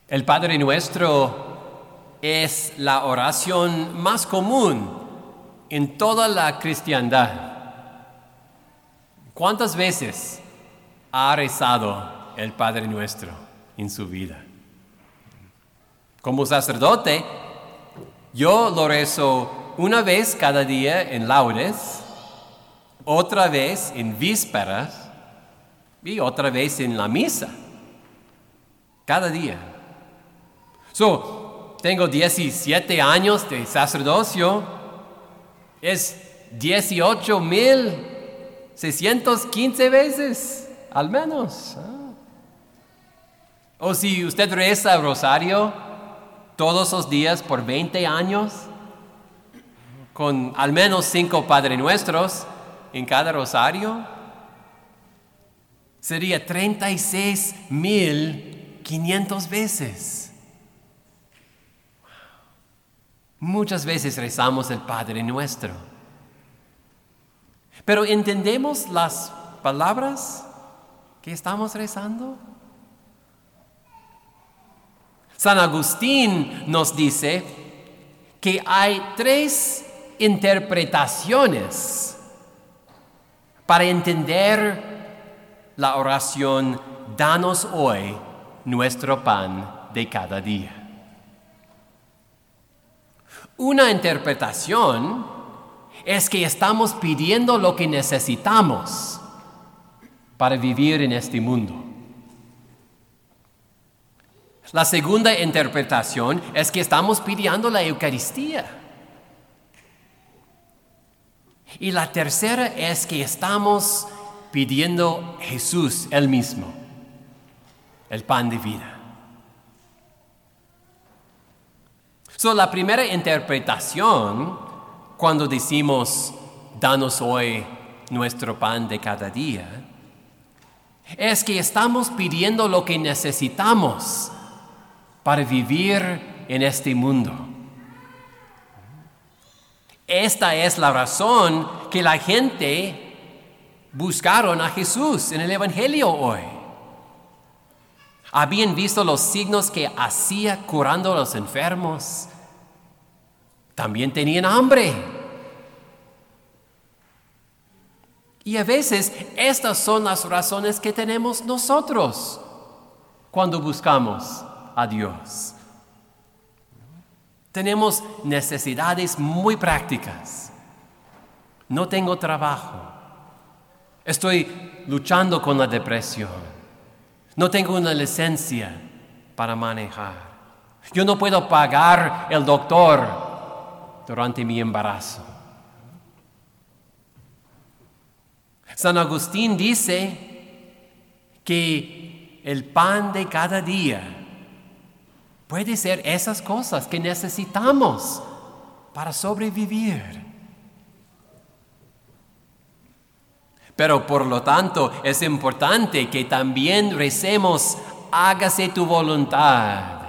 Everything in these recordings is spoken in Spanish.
El Padre Nuestro es la oración más común en toda la cristiandad. ¿Cuántas veces ha rezado el Padre Nuestro en su vida? Como sacerdote, yo lo rezo una vez cada día en laudes, otra vez en vísperas y otra vez en la misa. Cada día. Tengo 17 años de sacerdocio. Es 18,615 veces, al menos. O si usted reza el rosario todos los días por 20 años, con al menos 5 Padre Nuestros en cada rosario, sería 36,500 veces. Muchas veces rezamos el Padre Nuestro. Pero ¿entendemos las palabras que estamos rezando? San Agustín nos dice que hay 3 interpretaciones para entender la oración "Danos hoy nuestro pan de cada día". Una interpretación es que estamos pidiendo lo que necesitamos para vivir en este mundo. La segunda interpretación es que estamos pidiendo la Eucaristía. Y la tercera es que estamos pidiendo Jesús él mismo, el pan de vida. La primera interpretación, cuando decimos "danos hoy nuestro pan de cada día", es que estamos pidiendo lo que necesitamos para vivir en este mundo. Esta es la razón que la gente buscaron a Jesús en el Evangelio hoy. Habían visto los signos que hacía curando a los enfermos. También tenían hambre. Y a veces estas son las razones que tenemos nosotros cuando buscamos a Dios. Tenemos necesidades muy prácticas. No tengo trabajo. Estoy luchando con la depresión. No tengo una licencia para manejar. Yo no puedo pagar el doctor durante mi embarazo. San Agustín dice que el pan de cada día puede ser esas cosas que necesitamos para sobrevivir. Pero por lo tanto es importante que también recemos "hágase tu voluntad",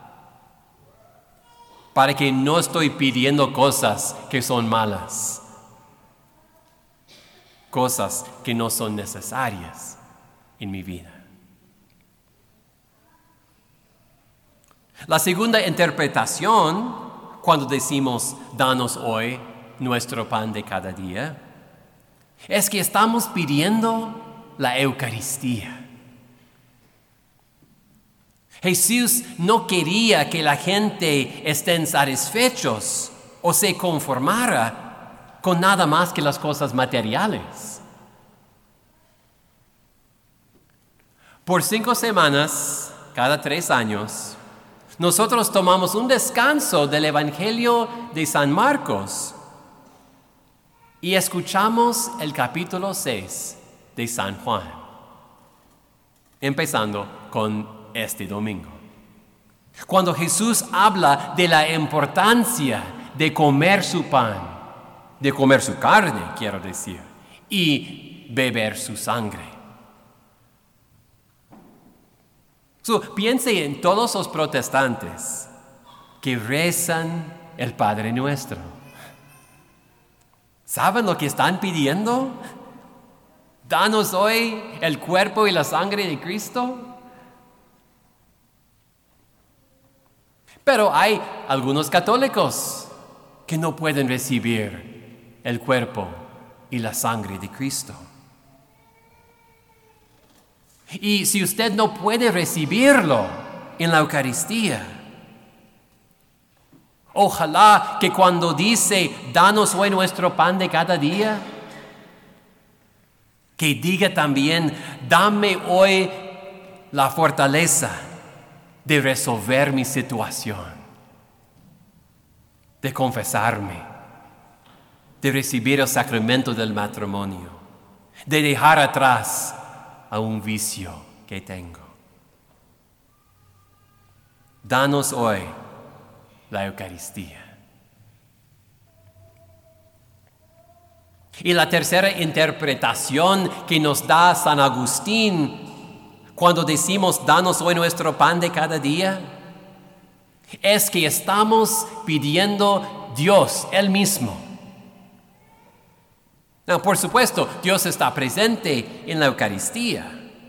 para que no estoy pidiendo cosas que son malas, cosas que no son necesarias en mi vida. La segunda interpretación, cuando decimos "danos hoy nuestro pan de cada día", es que estamos pidiendo la Eucaristía. Jesús no quería que la gente estén satisfechos o se conformara con nada más que las cosas materiales. Por 5 semanas, cada 3 años, nosotros tomamos un descanso del Evangelio de San Marcos y escuchamos el capítulo 6 de San Juan, empezando con este domingo. Cuando Jesús habla de la importancia de comer su pan, de comer su carne, quiero decir, y beber su sangre. Piense en todos los protestantes que rezan el Padre Nuestro. ¿Saben lo que están pidiendo? Danos hoy el cuerpo y la sangre de Cristo. Pero hay algunos católicos que no pueden recibir el cuerpo y la sangre de Cristo. Y si usted no puede recibirlo en la Eucaristía, ojalá que cuando dice, danos hoy nuestro pan de cada día, que diga también, dame hoy la fortaleza de resolver mi situación, de confesarme, de recibir el sacramento del matrimonio, de dejar atrás a un vicio que tengo. Danos hoy la Eucaristía. Y la tercera interpretación que nos da San Agustín cuando decimos danos hoy nuestro pan de cada día es que estamos pidiendo Dios, Él mismo. No, por supuesto, Dios está presente en la Eucaristía.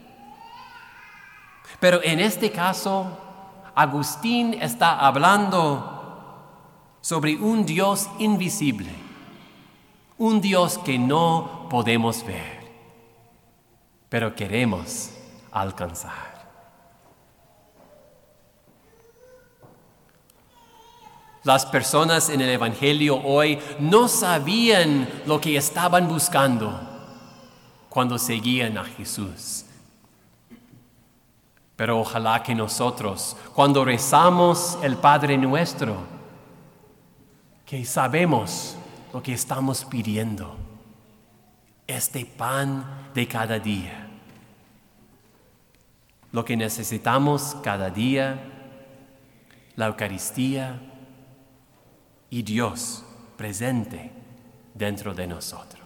Pero en este caso, Agustín está hablando sobre un Dios invisible, un Dios que no podemos ver, pero queremos alcanzar. Las personas en el Evangelio hoy no sabían lo que estaban buscando cuando seguían a Jesús. Pero ojalá que nosotros, cuando rezamos el Padre Nuestro, que sabemos lo que estamos pidiendo, este pan de cada día, lo que necesitamos cada día, la Eucaristía y Dios presente dentro de nosotros.